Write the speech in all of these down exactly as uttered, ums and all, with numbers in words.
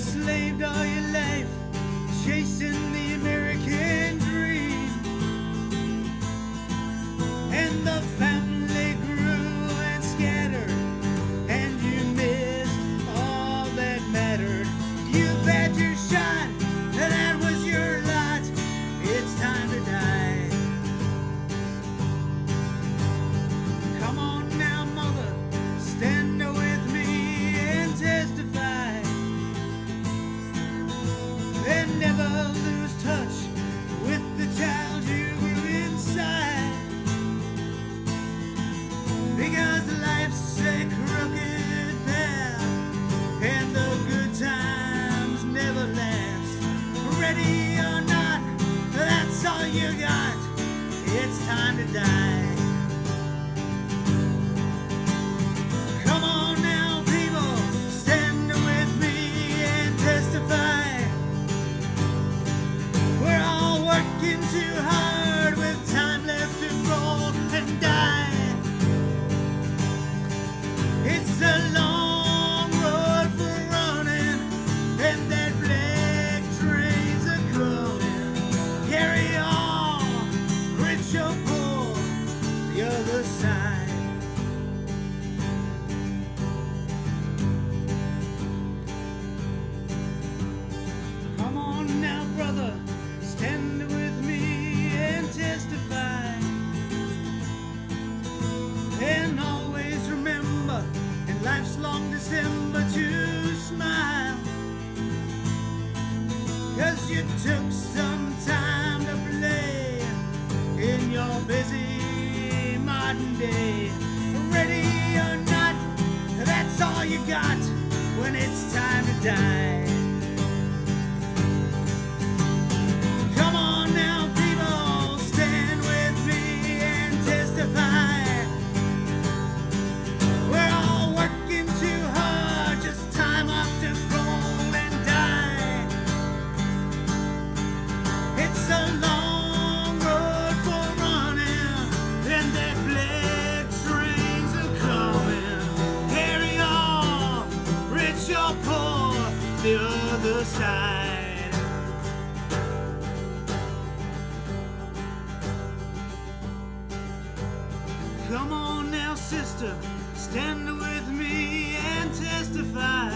slaved all your life, chasing the American dream, and the family grew and scattered, and you missed all that mattered. You've had your shot, that was your lot. It's time to die. Come on now, mother, stand with me and testify. And never lose touch with the child you grew inside. Because life's a crooked path, and the good times never last. Ready or not, that's all you got. It's time to die. Come on now, people, stand with me and testify. We're all working too hard with time left to roll and die. It's a long road for running, and that black train's a coming. Carry on, rich or poor, the other side. Come on now, brother, stand with me and testify. And always remember, in life's long December, to smile. 'Cause you took some time to play in your busy modern day. Ready or not, that's all you got when it's time to die. Come on now, people, stand with me and testify. We're all working too hard, just time off to roll and die. It's a long road for running, and that black trains are coming. Carry on, rich or poor, the other side. Come on now, sister, stand with me and testify.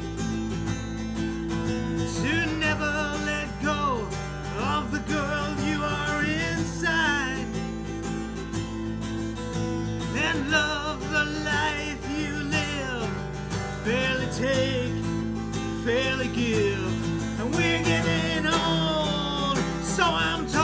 To never let go of the girl you are inside, and love the life you live. Fairly take, fairly give, and we're getting old, so I'm